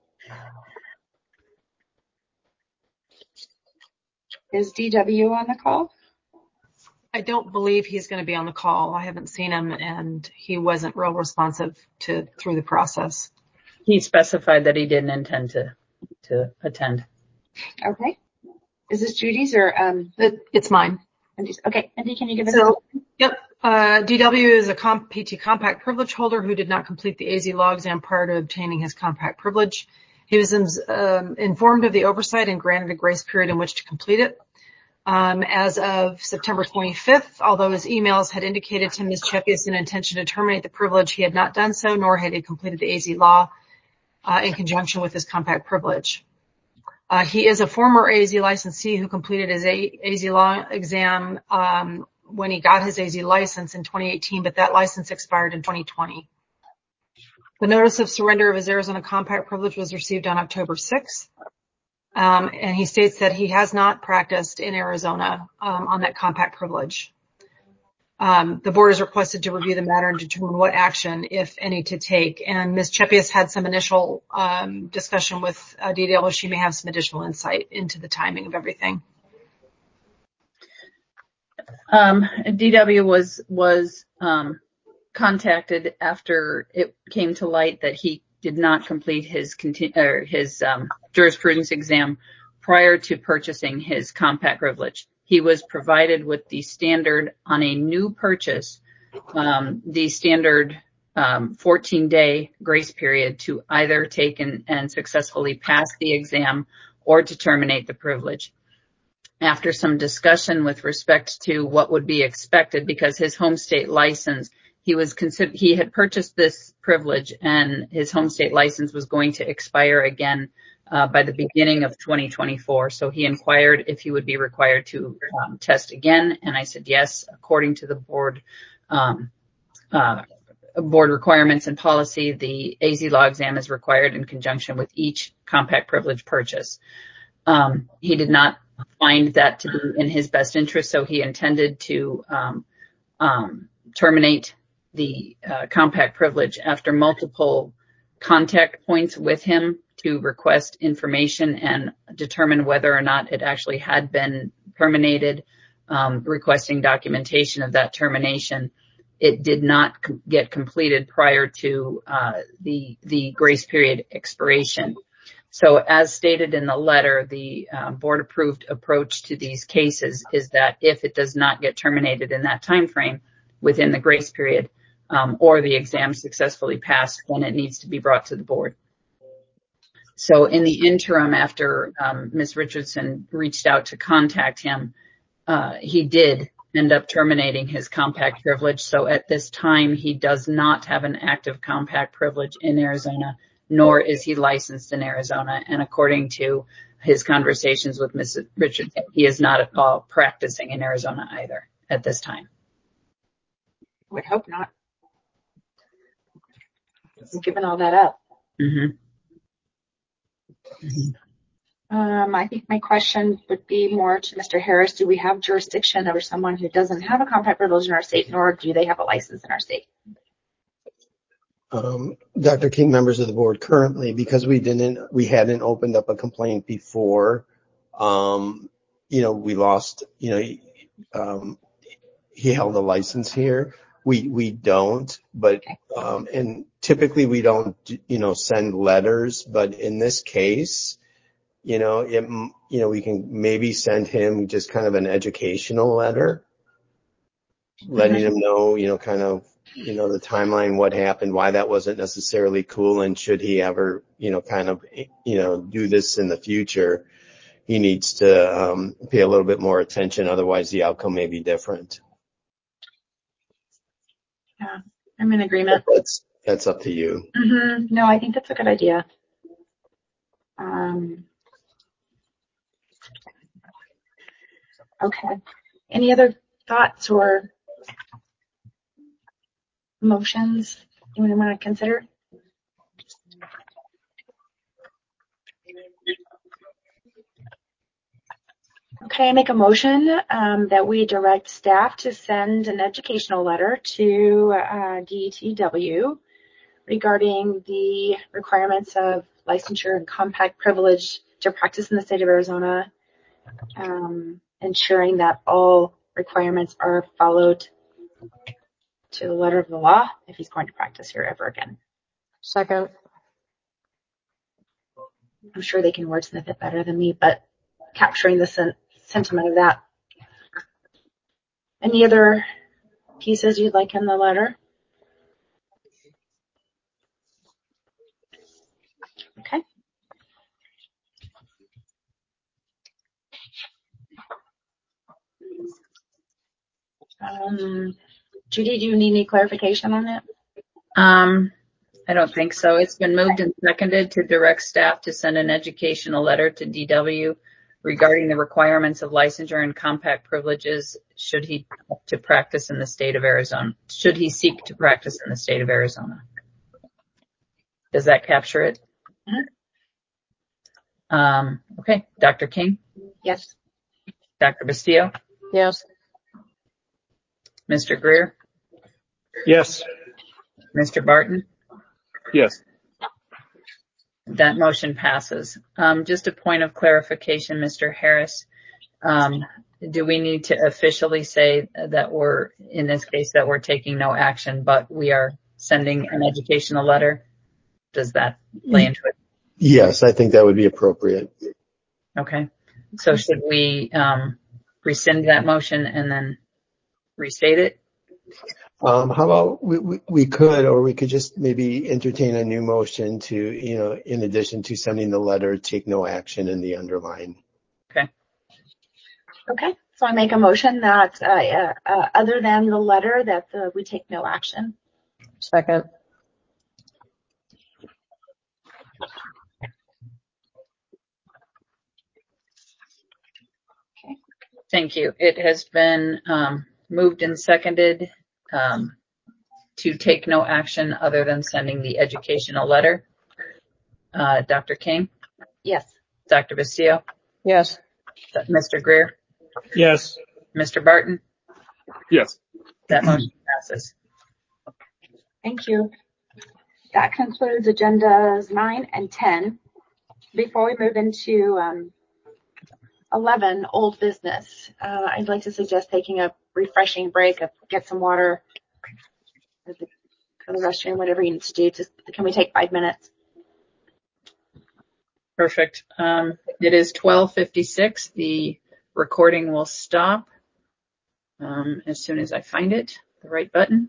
Is D W on the call? I don't believe he's going to be on the call. I haven't seen him, and he wasn't real responsive to through the process. He specified that he didn't intend to to attend. Okay. Is this Judy's or um? It, it's mine. Okay, Andy, can you give us? So, yep. Uh, D W is a comp, P T compact privilege holder who did not complete the A Z law exam prior to obtaining his compact privilege. He was um, informed of the oversight and granted a grace period in which to complete it. Um, as of September twenty-fifth, although his emails had indicated to Miz Cheppius an intention to terminate the privilege, he had not done so, nor had he completed the A Z law uh, in conjunction with his compact privilege. Uh, he is a former A Z licensee who completed his A- AZ law exam um, when he got his A Z license in twenty eighteen, but that license expired in twenty twenty. The notice of surrender of his Arizona compact privilege was received on October sixth. Um, and he states that he has not practiced in Arizona um, on that compact privilege. Um, the board is requested to review the matter and determine what action, if any, to take. And Miz Cheppius had some initial um, discussion with uh, D W. She may have some additional insight into the timing of everything. Um, D W was was um, contacted after it came to light that he did not complete his continu- or his um, jurisprudence exam prior to purchasing his compact privilege. He was provided with the standard on a new purchase, um, the standard um, fourteen day grace period to either take and, and successfully pass the exam or to terminate the privilege. After some discussion with respect to what would be expected, because his home state license, he was consider he had purchased this privilege and his home state license was going to expire again uh, by the beginning of twenty twenty-four. So he inquired if he would be required to um, test again, and I said yes, according to the board um, uh, board requirements and policy. The A Z law exam is required in conjunction with each compact privilege purchase. Um, he did not find that to be in his best interest, so he intended to um, um, terminate the uh, compact privilege. After multiple contact points with him to request information and determine whether or not it actually had been terminated, um, requesting documentation of that termination, it did not com- get completed prior to uh, the the grace period expiration. So as stated in the letter, the uh, board approved approach to these cases is that if it does not get terminated in that time frame within the grace period, um, or the exam successfully passed, then it needs to be brought to the board. So in the interim, after um, Miz Richardson reached out to contact him, uh, he did end up terminating his compact privilege. So at this time, he does not have an active compact privilege in Arizona, nor is he licensed in Arizona. And according to his conversations with Miz Richardson, he is not at all practicing in Arizona either at this time. I would hope not. I'm giving all that up. Mm-hmm. Mm-hmm. Um, I think my question would be more to Mister Harris. Do we have jurisdiction over someone who doesn't have a compact privilege in our state, nor do they have a license in our state? Um, Doctor King, members of the board, currently, because we didn't, we hadn't opened up a complaint before, um, you know, we lost, you know, um, he held a license here. We, we don't, but, um, and typically we don't, you know, send letters, but in this case, you know, it, you know, we can maybe send him just kind of an educational letter, letting him know, you know, kind of, you know, the timeline, what happened, why that wasn't necessarily cool, and should he ever, you know, kind of, you know, do this in the future, he needs to um, pay a little bit more attention. Otherwise, the outcome may be different. Yeah, I'm in agreement. But that's that's up to you. Mm-hmm. No, I think that's a good idea. Um, okay. Any other thoughts or motions you want to consider? Okay, I make a motion um, that we direct staff to send an educational letter to uh, D T W regarding the requirements of licensure and compact privilege to practice in the state of Arizona, um, ensuring that all requirements are followed to the letter of the law if he's going to practice here ever again. Second. I'm sure they can wordsmith it better than me, but capturing the sen- sentiment of that. Any other pieces you'd like in the letter? Okay. Um, Judy, do you need any clarification on it? Um, I don't think so. It's been moved and seconded to direct staff to send an educational letter to D W regarding the requirements of licensure and compact privileges should he to practice in the state of Arizona, should he seek to practice in the state of Arizona. Does that capture it? Mm-hmm. Um, okay. Doctor King? Yes. Doctor Bastillo? Yes. Mister Greer? Yes. Mister Barton? Yes. That motion passes. Um, just a point of clarification, Mister Harris. Um, do we need to officially say that we're, in this case, that we're taking no action, but we are sending an educational letter? Does that play into it? Yes, I think that would be appropriate. Okay. So should we um, rescind that motion and then restate it? Um, how about we, we, we could, or we could just maybe entertain a new motion to, you know, in addition to sending the letter, take no action in the underline. Okay. Okay, so I make a motion that uh, uh, uh, other than the letter, that uh, we take no action. Second. Okay. Thank you. It has been um, moved and seconded um, to take no action other than sending the educational letter. Uh, Doctor King? Yes. Doctor Basile? Yes. Mister Greer? Yes. Mister Barton? Yes. That motion passes. Thank you. That concludes agendas nine and ten. Before we move into um, eleven, old business, uh, I'd like to suggest taking a refreshing break, get some water, go to the restroom, whatever you need to do. Just, can we take five minutes? Perfect. Um, it is twelve fifty-six. The recording will stop um, as soon as I find it, the right button.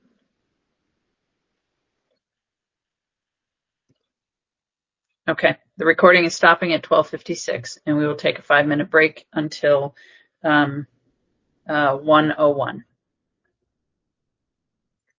Okay, the recording is stopping at twelve fifty-six, and we will take a five-minute break until um, uh, one oh one.